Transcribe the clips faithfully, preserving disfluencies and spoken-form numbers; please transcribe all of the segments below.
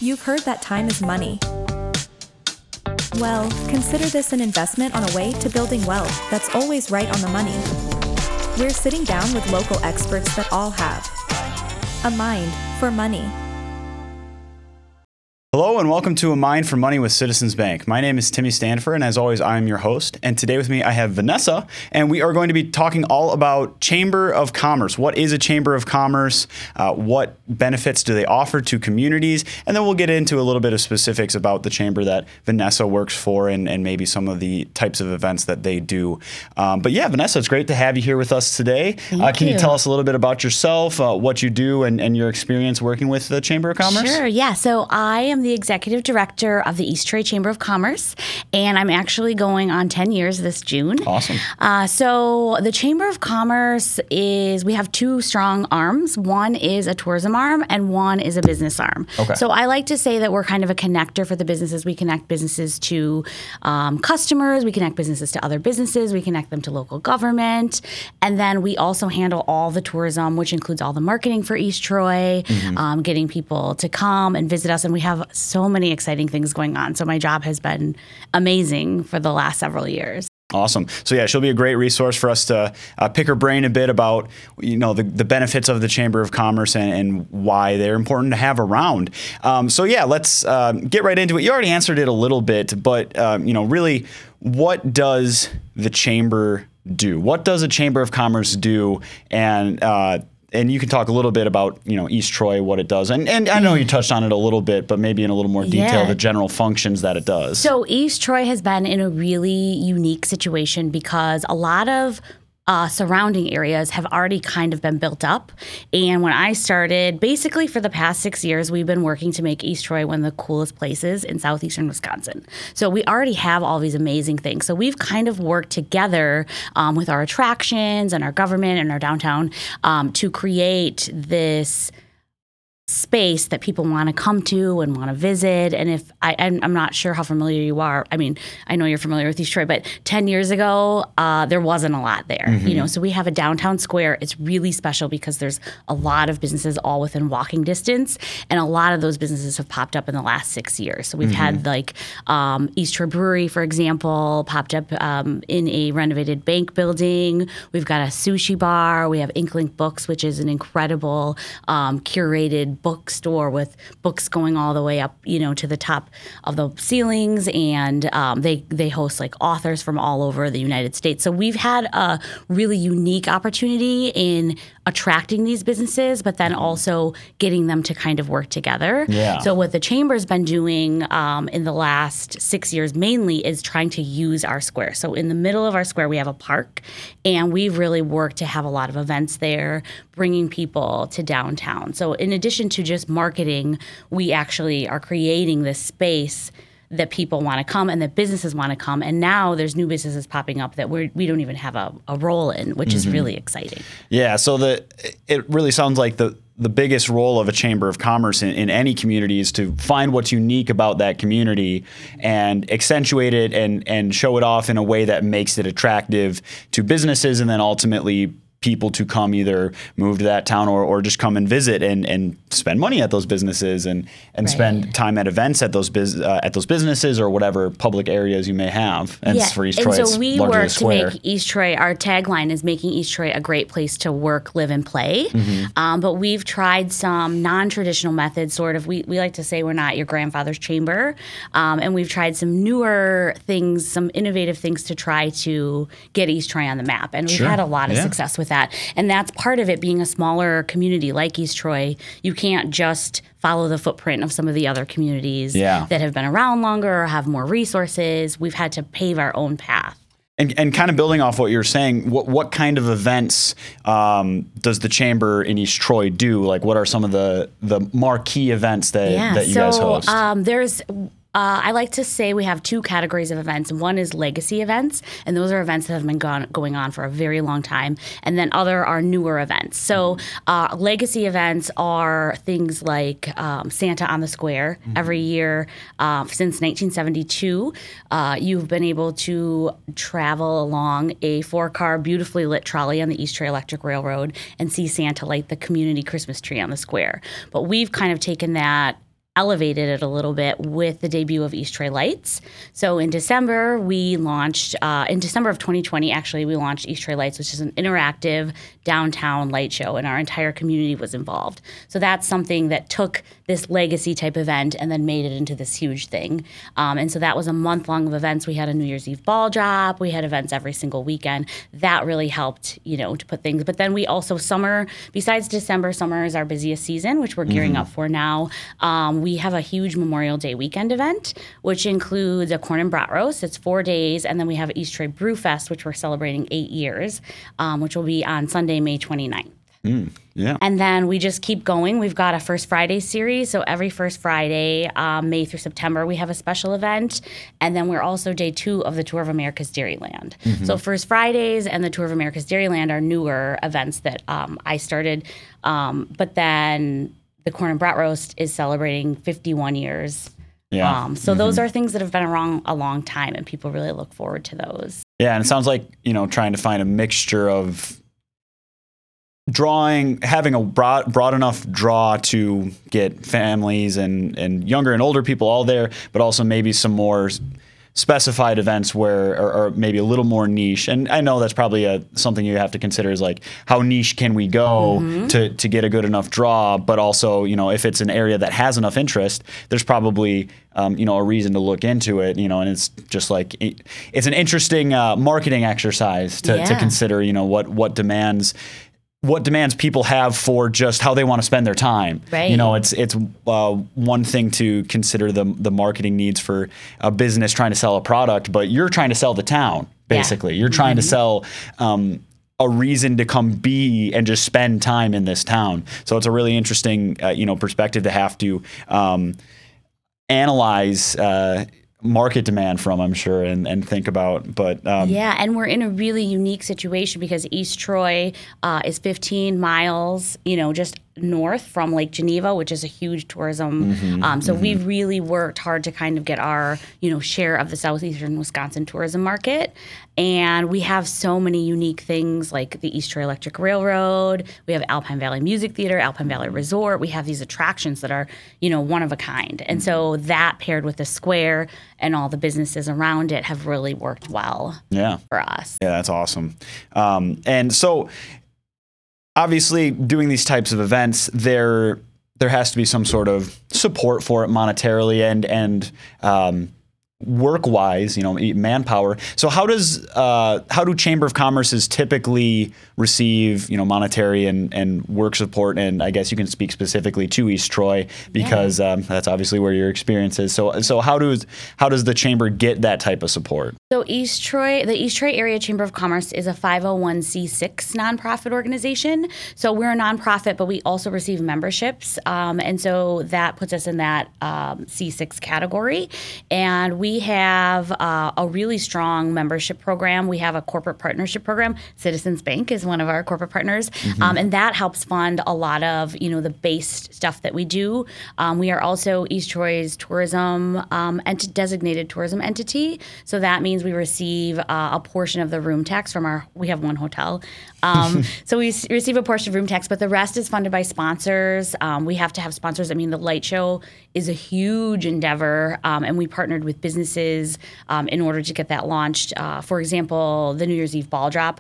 You've heard that time is money. Well, consider this an investment on a way to building wealth that's always right on the money. We're sitting down with local experts that all have a mind for money. Hello and welcome to A Mind for Money with Citizens Bank. My name is Timmy Stanford, and as always, I am your host. And today with me, I have Vanessa, and we are going to be talking all about Chamber of Commerce. What is a Chamber of Commerce? Uh, what benefits do they offer to communities? And then we'll get into a little bit of specifics about the chamber that Vanessa works for and, and maybe some of the types of events that they do. Um, but yeah, Vanessa, it's great to have you here with us today. Thank uh, can you. you tell us a little bit about yourself, uh, what you do, and, and your experience working with the Chamber of Commerce? Sure, yeah. So I am the executive director of the East Troy Chamber of Commerce, and I'm actually going on ten years this June. Awesome. Uh, so the Chamber of Commerce is, we have two strong arms. One is a tourism arm and one is a business arm. Okay. So I like to say that we're kind of a connector for the businesses. We connect businesses to um, customers, we connect businesses to other businesses, we connect them to local government, and then we also handle all the tourism, which includes all the marketing for East Troy, mm-hmm. um, getting people to come and visit us, and we have so many exciting things going on. So my job has been amazing for the last several years. Awesome. So yeah, she'll be a great resource for us to uh, pick her brain a bit about, you know, the, the benefits of the Chamber of Commerce and, and why they're important to have around. Um, so yeah, let's uh, get right into it. You already answered it a little bit, but um, you know, really, what does the Chamber do? What does a Chamber of Commerce do? And uh, And you can talk a little bit about, you know, East Troy, what it does. And and I know you touched on it a little bit, but maybe in a little more detail, Yeah. the general functions that it does. So East Troy has been in a really unique situation because a lot of Uh, surrounding areas have already kind of been built up. And when I started, basically for the past six years, we've been working to make East Troy one of the coolest places in southeastern Wisconsin. So we already have all these amazing things. So we've kind of worked together um, with our attractions and our government and our downtown um, to create this space that people want to come to and want to visit. And if I, I'm, I'm not sure how familiar you are. I mean, I know you're familiar with East Troy, but ten years ago, uh, there wasn't a lot there. Mm-hmm. You know, so we have a downtown square. It's really special because there's a lot of businesses all within walking distance, and a lot of those businesses have popped up in the last six years. So we've mm-hmm. had like um, East Troy Brewery, for example, popped up um, in a renovated bank building. We've got a sushi bar. We have Inklink Books, which is an incredible um, curated bookstore with books going all the way up, you know, to the top of the ceilings, and um, they they host like authors from all over the United States. So we've had a really unique opportunity in attracting these businesses, but then also getting them to kind of work together. Yeah. So what the Chamber's been doing um, in the last six years mainly is trying to use our square. So in the middle of our square, we have a park, and we've really worked to have a lot of events there, bringing people to downtown. So in addition to just marketing, we actually are creating this space that people want to come and that businesses want to come. And now there's new businesses popping up that we're, we don't even have a, a role in, which mm-hmm. is really exciting. Yeah, so the it really sounds like the the biggest role of a Chamber of Commerce in, in any community is to find what's unique about that community and accentuate it and, and show it off in a way that makes it attractive to businesses, and then ultimately people to come either move to that town or, or just come and visit and, and spend money at those businesses and, and right. spend time at events at those biz, uh, at those businesses or whatever public areas you may have. And yeah. for East Troy, and so we work work to make East Troy, our tagline is making East Troy a great place to work, live, and play. Mm-hmm. Um, but we've tried some non-traditional methods, sort of. We, we like to say we're not your grandfather's chamber. Um, and we've tried some newer things, some innovative things to try to get East Troy on the map. And we've sure. had a lot of yeah. success with that. And that's part of it, being a smaller community like East Troy. You can't just follow the footprint of some of the other communities yeah. that have been around longer or have more resources. We've had to pave our own path. And, and kind of building off what you're saying, what what kind of events um, does the Chamber in East Troy do? Like, what are some of the, the marquee events that, yeah, that you so, guys host? Um, there's Uh, I like to say we have two categories of events. One is legacy events, and those are events that have been gone, going on for a very long time. And then other are newer events. So uh, legacy events are things like um, Santa on the Square. Mm-hmm. Every year uh, since nineteen seventy-two, uh, you've been able to travel along a four-car, beautifully lit trolley on the East Troy Electric Railroad and see Santa light the community Christmas tree on the square. But we've kind of taken that elevated it a little bit with the debut of East Troy Lights. So in December, we launched, uh, in December of twenty twenty, actually, we launched East Troy Lights, which is an interactive downtown light show, and our entire community was involved. So that's something that took this legacy type event and then made it into this huge thing. Um, and so that was a month long of events. We had a New Year's Eve ball drop. We had events every single weekend. That really helped, you know, to put things. But then we also, summer, besides December, summer is our busiest season, which we're gearing mm-hmm. up for now. Um, we have a huge Memorial Day weekend event, which includes a corn and brat roast. It's four days. And then we have East Troy Brew Fest, which we're celebrating eight years, um, which will be on Sunday, May twenty-ninth. Mm, yeah. And then we just keep going. We've got a First Friday series. So every First Friday, um, May through September, we have a special event. And then we're also day two of the Tour of America's Dairyland. Mm-hmm. So First Fridays and the Tour of America's Dairyland are newer events that um, I started. Um, but then the Corn and Brat Roast is celebrating fifty-one years. Yeah. Um, so mm-hmm. those are things that have been around a long time, and people really look forward to those. Yeah, and it sounds like, you know, trying to find a mixture of drawing, having a broad, broad enough draw to get families and, and younger and older people all there, but also maybe some more specified events where, or, or maybe a little more niche. And I know that's probably a, something you have to consider is like, how niche can we go mm-hmm. to, to get a good enough draw? But also, you know, if it's an area that has enough interest, there's probably, um, you know, a reason to look into it, you know, and it's just like, it, it's an interesting uh, marketing exercise to, yeah. to consider, you know, what, what demands what demands people have for just how they want to spend their time. Right. You know, it's it's uh, one thing to consider the the marketing needs for a business trying to sell a product, but you're trying to sell the town, basically. Yeah. You're trying mm-hmm. to sell um, a reason to come be and just spend time in this town. So it's a really interesting, uh, you know, perspective to have to um, analyze uh market demand from, I'm sure, and, and think about. But um, yeah, and we're in a really unique situation because East Troy uh, is fifteen miles, you know, just north from Lake Geneva, which is a huge tourism. Mm-hmm, um, so mm-hmm. we've really worked hard to kind of get our, you know, share of the southeastern Wisconsin tourism market. And we have so many unique things like the East Troy Electric Railroad. We have Alpine Valley Music Theater, Alpine Valley Resort. We have these attractions that are, you know, one of a kind. And so that paired with the square and all the businesses around it have really worked well yeah. for us. Yeah, that's awesome. Um, and so obviously doing these types of events, there there has to be some sort of support for it monetarily and and um, work-wise, you know, manpower. So how does uh, how do Chamber of Commerce's typically receive, you know, monetary and, and work support? And I guess you can speak specifically to East Troy because yeah. um, that's obviously where your experience is. So so how does how does the Chamber get that type of support? So East Troy, the East Troy Area Chamber of Commerce is a five oh one c six nonprofit organization. So we're a nonprofit, but we also receive memberships. Um, and so that puts us in that um, C six category. And we have uh, a really strong membership program. We have a corporate partnership program. Citizens Bank is one of our corporate partners. Mm-hmm. Um, and that helps fund a lot of, you know, the base stuff that we do. Um, we are also East Troy's tourism um, ent- designated tourism entity. So that means we receive uh, a portion of the room tax from our, we have one hotel. Um, so we s- receive a portion of room tax, but the rest is funded by sponsors. Um, we have to have sponsors. I mean, the light show is a huge endeavor, um, and we partnered with businesses um, in order to get that launched. Uh, for example, the New Year's Eve ball drop,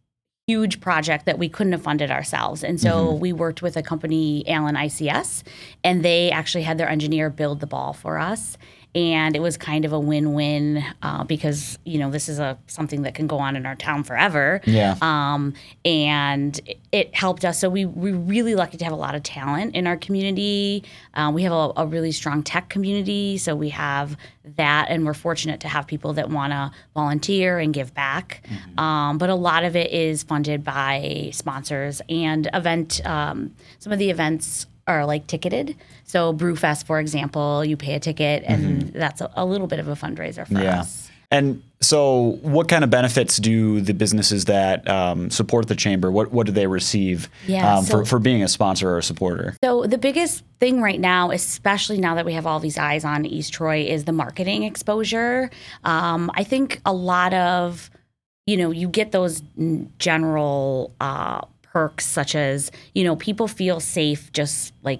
huge project that we couldn't have funded ourselves. And so mm-hmm. we worked with a company, Allen I C S, and they actually had their engineer build the ball for us. And it was kind of a win-win uh, because, you know, this is a something that can go on in our town forever. Yeah. Um, and it, it helped us. So we, we're really lucky to have a lot of talent in our community. Uh, we have a, a really strong tech community. So we have that. And we're fortunate to have people that want to volunteer and give back. Mm-hmm. Um, but a lot of it is funded by sponsors and event. Um, some of the events are like ticketed. So Brewfest, for example, you pay a ticket and mm-hmm. that's a, a little bit of a fundraiser for yeah. us. And so what kind of benefits do the businesses that um, support the Chamber, what what do they receive yeah, um, so, for, for being a sponsor or a supporter? So the biggest thing right now, especially now that we have all these eyes on East Troy, is the marketing exposure. Um, I think a lot of, you know, you get those general uh perks such as, you know, people feel safe just like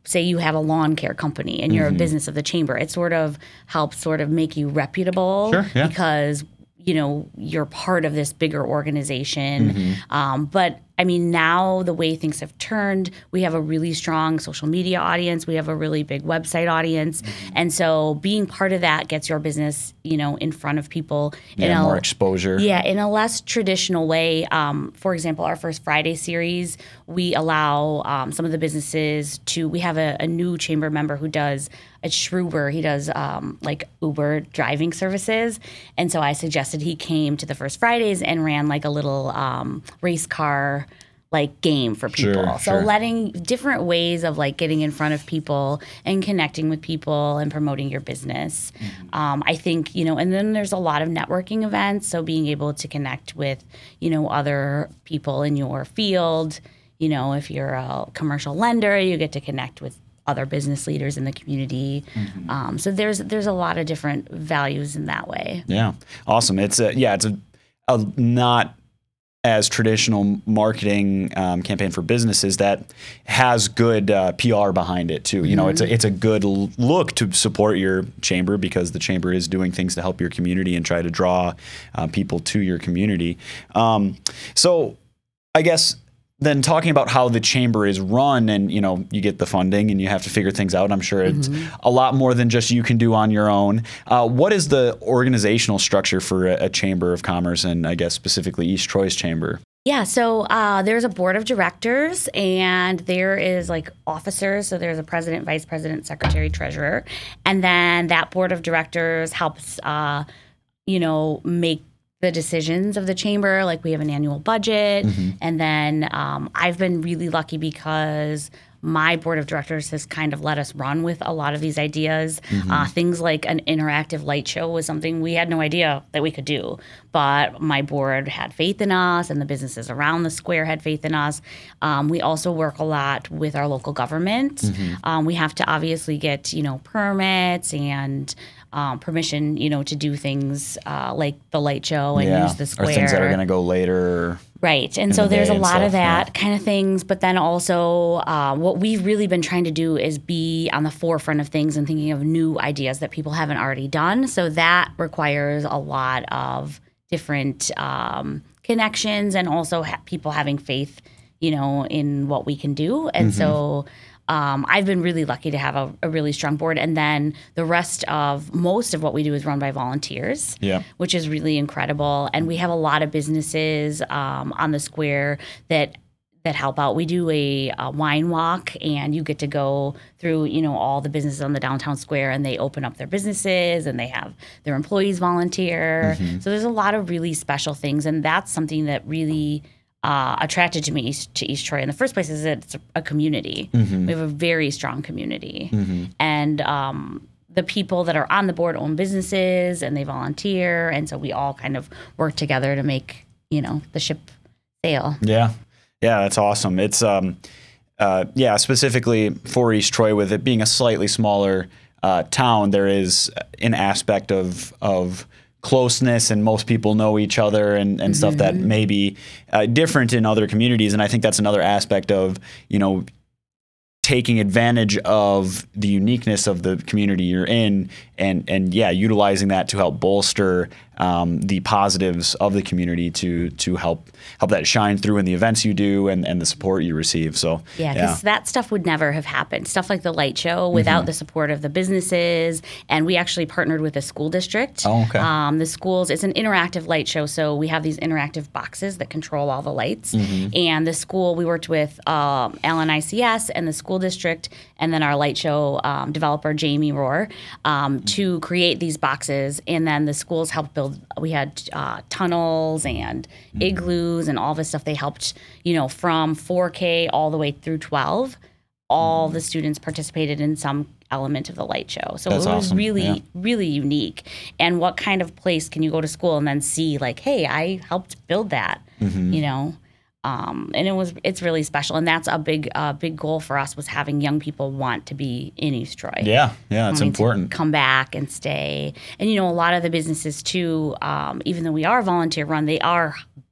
say you have a lawn care company and you're Mm-hmm. a business of the chamber, it sort of helps sort of make you reputable Sure, yeah. because, you know, you're part of this bigger organization. Mm-hmm. Um, but I mean, now the way things have turned, we have a really strong social media audience. We have a really big website audience. Mm-hmm. And so being part of that gets your business, you know, in front of people. in Yeah, a- more exposure. Yeah, in a less traditional way. Um, for example, our First Friday series, we allow um, some of the businesses to, we have a, a new chamber member who does, at Schruber, he does um, like Uber driving services. And so I suggested he came to the First Fridays and ran like a little um, race car like game for people. Sure, so sure. letting different ways of like getting in front of people and connecting with people and promoting your business. Mm-hmm. Um, I think, you know, and then there's a lot of networking events. So being able to connect with, you know, other people in your field, you know, if you're a commercial lender, you get to connect with other business leaders in the community. Mm-hmm. Um, so there's there's a lot of different values in that way. Yeah, awesome. It's a yeah, it's a, a not as traditional marketing um, campaign for businesses that has good uh, P R behind it too. You know, it's a it's a good l- look to support your chamber because the chamber is doing things to help your community and try to draw uh, people to your community. Um, so, I guess. Then talking about how the chamber is run and, you know, you get the funding and you have to figure things out. I'm sure it's a lot more than just you can do on your own. Uh, what is the organizational structure for a, a chamber of commerce and I guess specifically East Troy's chamber? Yeah, so uh, there's a board of directors and there is like officers. So there's a president, vice president, secretary, treasurer. And then that board of directors helps, uh, you know, make the decisions of the chamber. Like we have an annual budget. Mm-hmm. And then um, I've been really lucky because my board of directors has kind of let us run with a lot of these ideas. Mm-hmm. Uh, things like an interactive light show was something we had no idea that we could do. But my board had faith in us and the businesses around the square had faith in us. Um, we also work a lot with our local government. Mm-hmm. Um, we have to obviously get, you know, permits and Um, permission, you know, to do things uh, like the light show and yeah, use the square. or things that are going to go later. Right. And in so the there's day a and lot of stuff, yeah. that kind of things. But then also uh, what we've really been trying to do is be on the forefront of things and thinking of new ideas that people haven't already done. So that requires a lot of different um, connections and also ha- people having faith, you know, in what we can do. And Mm-hmm. so Um, I've been really lucky to have a, a really strong board. And then the rest of most of what we do is run by volunteers, Yeah. which is really incredible. And we have a lot of businesses um, on the square that that help out. We do a, a wine walk, and you get to go through, you know, all the businesses on the downtown square, and they open up their businesses, and they have their employees volunteer. Mm-hmm. So there's a lot of really special things, and that's something that really Uh, attracted to me East, to East Troy in the first place is that it's a, a community. Mm-hmm. We have a very strong community. Mm-hmm. And um, the people that are on the board own businesses and they volunteer. And so we all kind of work together to make, you know, the ship sail. Yeah. Yeah, that's awesome. It's, um, uh, yeah, specifically for East Troy, with it being a slightly smaller uh, town, there is an aspect of, of, closeness and most people know each other and, and mm-hmm. stuff that may be uh, different in other communities. And I think that's another aspect of, you know, taking advantage of the uniqueness of the community you're in and, and yeah, utilizing that to help bolster um, the positives of the community to to help help that shine through in the events you do and, and the support you receive. So yeah, because yeah. that stuff would never have happened. Stuff like the light show without mm-hmm. the support of the businesses. And we actually partnered with a school district. Oh, okay. Um, the schools, it's an interactive light show. So we have these interactive boxes that control all the lights. Mm-hmm. And the school, we worked with um, Allen I C S and the school district and then our light show um, developer, Jamie Rohr, um, mm-hmm. to create these boxes. And then the schools helped build, we had uh, tunnels and mm-hmm. igloos and all this stuff. They helped, you know, from four K all the way through twelve. All mm-hmm. the students participated in some element of the light show. So That's it was awesome. really, yeah. really unique. And what kind of place can you go to school and then see like, hey, I helped build that, mm-hmm. you know? Um, and it was, it's really special. And that's a big, uh, big goal for us was having young people want to be in East Troy. Yeah. Yeah. It's wanting important. To come back and stay. And, you know, a lot of the businesses too, um, even though we are volunteer run, they are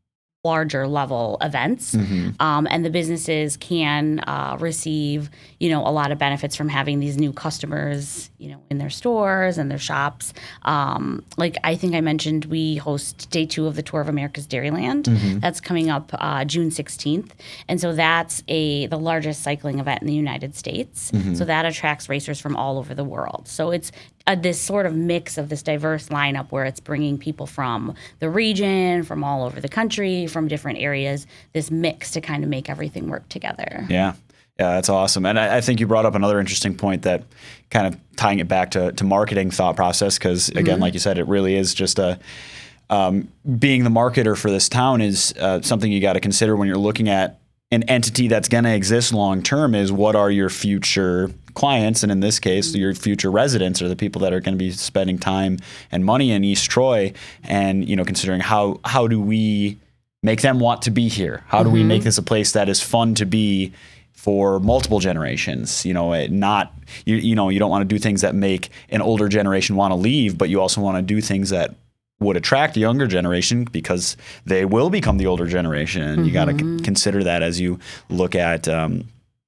larger level events. Mm-hmm. Um, and the businesses can uh, receive, you know, a lot of benefits from having these new customers, you know, in their stores and their shops. Um, like I think I mentioned, we host day two of the Tour of America's Dairyland. Mm-hmm. That's coming up uh, June sixteenth. And so that's a the largest cycling event in the United States. Mm-hmm. So that attracts racers from all over the world. So it's Uh, this sort of mix of this diverse lineup where it's bringing people from the region, from all over the country, from different areas, this mix to kind of make everything work together. Yeah. Yeah, that's awesome. And I, I think you brought up another interesting point that kind of tying it back to, to marketing thought process, because again, mm-hmm. like you said, it really is just a um, being the marketer for this town is uh, something you got to consider when you're looking at an entity that's going to exist long term. Is what are your future clients, and in this case, mm-hmm. your future residents are the people that are going to be spending time and money in East Troy, and you know, considering how how do we make them want to be here? How do mm-hmm. we make this a place that is fun to be for multiple generations? You know, not you you know, you don't want to do things that make an older generation want to leave, but you also want to do things that would attract the younger generation because they will become the older generation. And mm-hmm. you got to c- consider that as you look at um,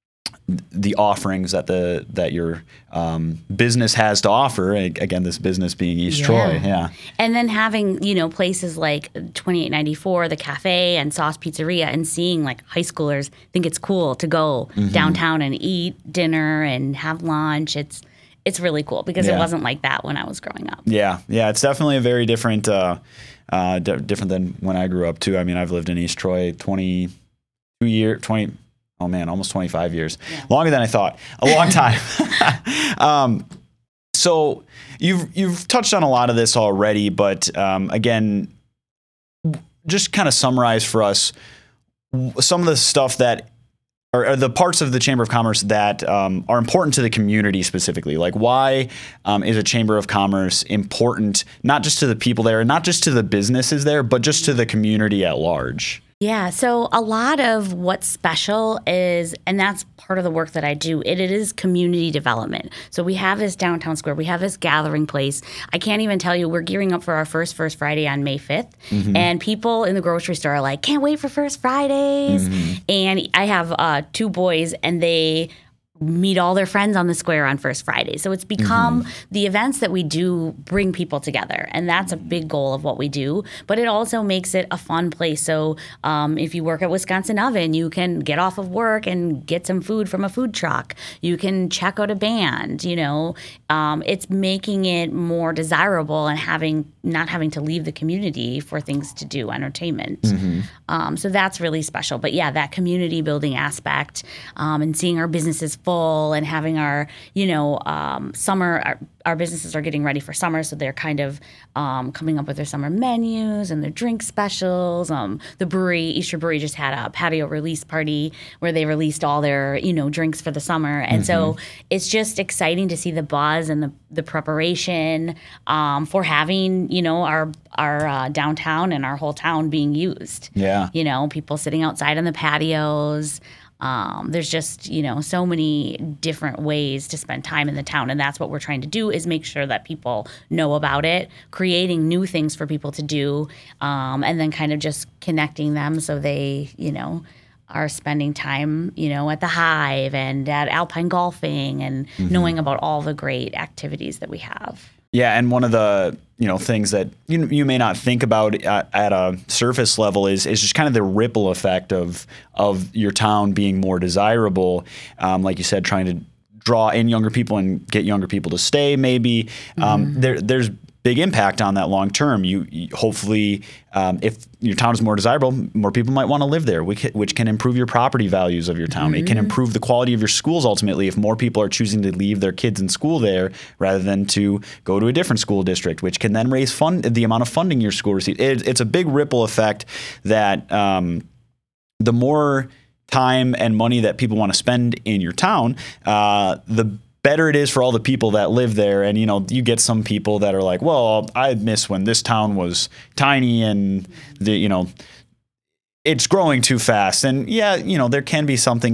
the offerings that the that your um, business has to offer. Again, this business being East yeah. Troy. Yeah. And then having, you know, places like twenty-eight ninety-four, the cafe and Sauce Pizzeria, and seeing like high schoolers think it's cool to go mm-hmm. downtown and eat dinner and have lunch. It's It's really cool because yeah. it wasn't like that when I was growing up. Yeah, yeah, it's definitely a very different, uh, uh, d- different than when I grew up too. I mean, I've lived in East Troy twenty-two years, twenty, oh man, almost twenty-five years, yeah. longer than I thought, a long time. um, so you've you've touched on a lot of this already, but um, again, just kind of summarize for us some of the stuff that. Or the parts of the Chamber of Commerce that um, are important to the community specifically. Like, why um, is a Chamber of Commerce important, not just to the people there, not just to the businesses there, but just to the community at large? Yeah, so a lot of what's special is, and that's part of the work that I do, it, it is community development. So we have this downtown square, we have this gathering place. I can't even tell you, we're gearing up for our first First Friday on May fifth, mm-hmm. and people in the grocery store are like, can't wait for First Fridays. Mm-hmm. And I have uh, two boys, and they meet all their friends on the square on First Friday. So it's become mm-hmm. the events that we do bring people together. And that's a big goal of what we do. But it also makes it a fun place. So um, if you work at Wisconsin Oven, you can get off of work and get some food from a food truck. You can check out a band, you know. Um, it's making it more desirable and having not having to leave the community for things to do, entertainment. Mm-hmm. Um, so that's really special. But yeah, that community building aspect um, and seeing our businesses full and having our, you know, um, summer, our, our businesses are getting ready for summer, so they're kind of um, coming up with their summer menus and their drink specials. Um, the brewery, Easter Brewery, just had a patio release party where they released all their, you know, drinks for the summer. And mm-hmm. so it's just exciting to see the buzz and the, the preparation um, for having, you know, our our uh, downtown and our whole town being used. Yeah. You know, people sitting outside on the patios. Um, there's just, you know, so many different ways to spend time in the town. And that's what we're trying to do, is make sure that people know about it, creating new things for people to do, um, and then kind of just connecting them so they, you know, are spending time, you know, at the Hive and at Alpine Golfing and mm-hmm. knowing about all the great activities that we have. Yeah, and one of the, you know, things that you you may not think about at, at a surface level is is just kind of the ripple effect of of your town being more desirable. Um, like you said, trying to draw in younger people and get younger people to stay. Maybe um, mm-hmm. there there's big impact on that long term. You, you hopefully, um, if your town is more desirable, more people might want to live there, which, which can improve your property values of your town. Mm-hmm. It can improve the quality of your schools ultimately if more people are choosing to leave their kids in school there rather than to go to a different school district, which can then raise fund the amount of funding your school receives. It, it's a big ripple effect that um, the more time and money that people want to spend in your town, uh, the better it is for all the people that live there. And, you know, you get some people that are like, well, I miss when this town was tiny and the, you know, it's growing too fast. And yeah, you know, there can be something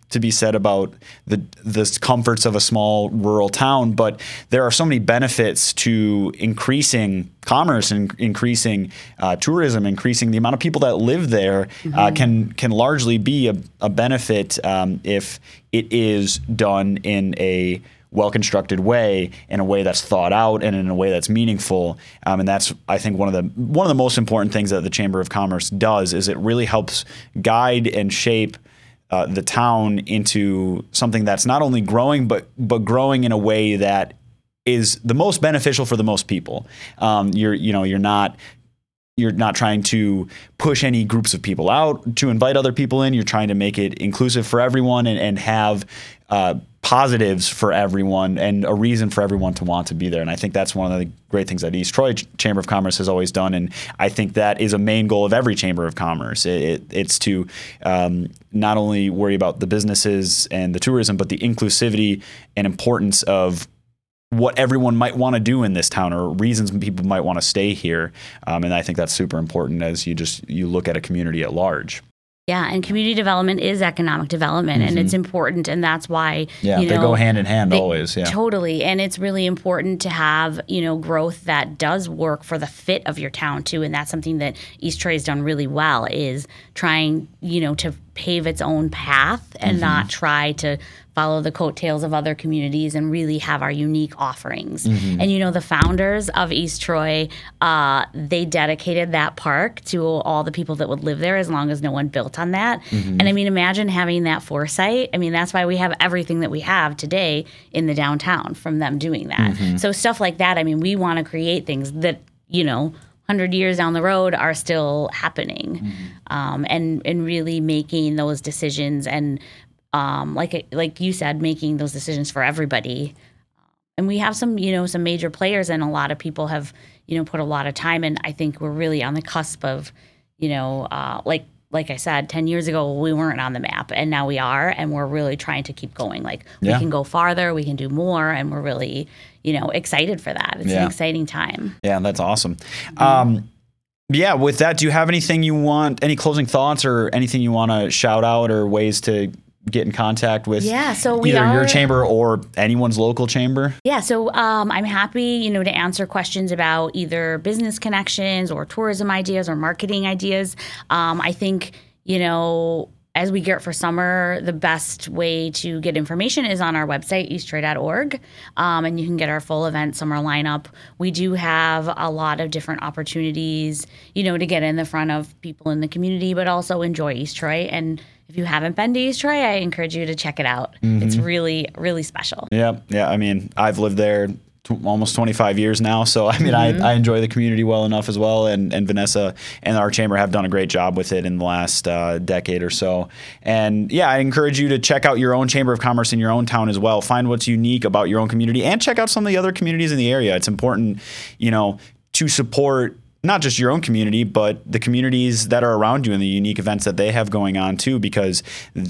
to be said about the the comforts of a small rural town, but there are so many benefits to increasing commerce and increasing uh, tourism, increasing the amount of people that live there. Mm-hmm. uh, can can largely be a, a benefit um, if it is done in a well-constructed way, in a way that's thought out and in a way that's meaningful. Um, and that's, I think, one of the one of the most important things that the Chamber of Commerce does is it really helps guide and shape uh, the town into something that's not only growing, but but growing in a way that is the most beneficial for the most people. Um, you're you know you're not. You're not trying to push any groups of people out to invite other people in. You're trying to make it inclusive for everyone and, and have uh, positives for everyone and a reason for everyone to want to be there. And I think that's one of the great things that East Troy Chamber of Commerce has always done. And I think that is a main goal of every Chamber of Commerce. It, it, it's to um, not only worry about the businesses and the tourism, but the inclusivity and importance of what everyone might want to do in this town or reasons people might want to stay here. Um, and I think that's super important as you just you look at a community at large. Yeah, and community development is economic development, mm-hmm. and it's important, and that's why yeah, you they know, go hand in hand they, always. Yeah, totally, and it's really important to have you know growth that does work for the fit of your town too, and that's something that East Troy has done really well is trying you know to pave its own path and mm-hmm. not try to follow the coattails of other communities and really have our unique offerings. Mm-hmm. And you know, the founders of East Troy, uh, they dedicated that park to all the people that would live there as long as no one built on that. Mm-hmm. And I mean, imagine having that foresight. I mean, that's why we have everything that we have today in the downtown from them doing that. Mm-hmm. So stuff like that, I mean, we want to create things that, you know, one hundred years down the road are still happening. Mm-hmm. um, and, and really making those decisions and Um, like like you said, making those decisions for everybody. And we have some, you know, some major players, and a lot of people have, you know, put a lot of time in. I think we're really on the cusp of, you know, uh, like like I said, ten years ago we weren't on the map, and now we are, and we're really trying to keep going. Like yeah. we can go farther, we can do more, and we're really, you know, excited for that. It's yeah. an exciting time. Yeah, that's awesome. Mm-hmm. Um, yeah, with that, do you have anything you want, any closing thoughts or anything you want to shout out or ways to get in contact with yeah, so we either are, your chamber or anyone's local chamber? Yeah, so um, I'm happy, you know, to answer questions about either business connections or tourism ideas or marketing ideas. Um, I think, you know, as we gear up for summer, the best way to get information is on our website, east troy dot org, um, and you can get our full event summer lineup. We do have a lot of different opportunities, you know, to get in the front of people in the community, but also enjoy East Troy. And if you haven't been to East Troy, I encourage you to check it out. Mm-hmm. It's really, really special. Yeah, yeah. I mean, I've lived there t- almost twenty-five years now, so I mean, mm-hmm. I, I enjoy the community well enough as well. And, and Vanessa and our chamber have done a great job with it in the last uh, decade or so. And yeah, I encourage you to check out your own chamber of commerce in your own town as well. Find what's unique about your own community, and check out some of the other communities in the area. It's important, you know, to support not just your own community, but the communities that are around you and the unique events that they have going on too, because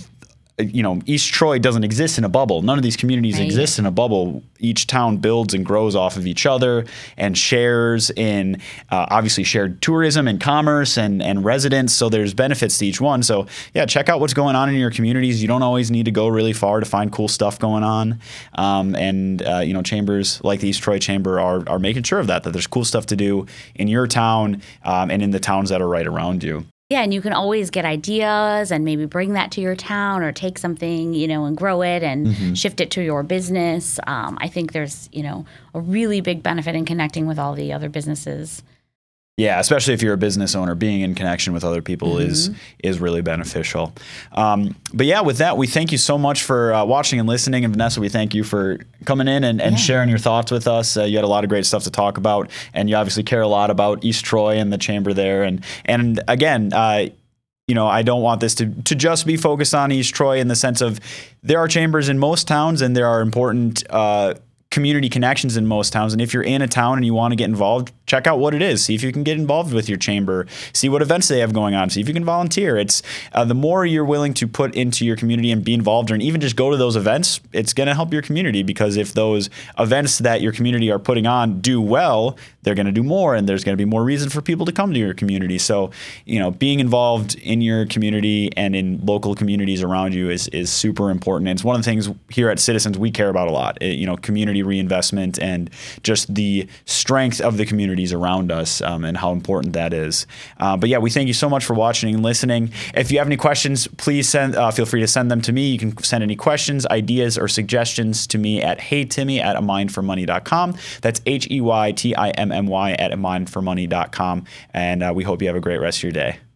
you know, East Troy doesn't exist in a bubble. None of these communities right. exist in a bubble. Each town builds and grows off of each other and shares in uh, obviously shared tourism and commerce and, and residents. So there's benefits to each one. So yeah, check out what's going on in your communities. You don't always need to go really far to find cool stuff going on. Um, and uh, you know, chambers like the East Troy Chamber are, are making sure of that, that there's cool stuff to do in your town um, and in the towns that are right around you. Yeah, and you can always get ideas and maybe bring that to your town or take something, you know, and grow it and mm-hmm. shift it to your business. Um, I think there's, you know, a really big benefit in connecting with all the other businesses. Yeah, especially if you're a business owner, being in connection with other people mm-hmm. is is really beneficial. Um, but yeah, with that, we thank you so much for uh, watching and listening. And Vanessa, we thank you for coming in and, and yeah. sharing your thoughts with us. Uh, you had a lot of great stuff to talk about, and you obviously care a lot about East Troy and the chamber there. And and again, uh, you know, I don't want this to, to just be focused on East Troy in the sense of there are chambers in most towns, and there are important uh community connections in most towns. And if you're in a town and you want to get involved, check out what it is. See if you can get involved with your chamber. See what events they have going on. See if you can volunteer. It's uh, the more you're willing to put into your community and be involved, or even just go to those events, it's going to help your community, because if those events that your community are putting on do well, they're going to do more, and there's going to be more reason for people to come to your community. So, you know, being involved in your community and in local communities around you is is super important. And it's one of the things here at Citizens we care about a lot. It, you know, community reinvestment and just the strength of the communities around us, um, and how important that is. Uh, but yeah, we thank you so much for watching and listening. If you have any questions, please send. Uh, feel free to send them to me. You can send any questions, ideas, or suggestions to me at heytimmy at a mind for money dot com. That's H E Y T I M M Y at a mind for money dot com. And uh, we hope you have a great rest of your day.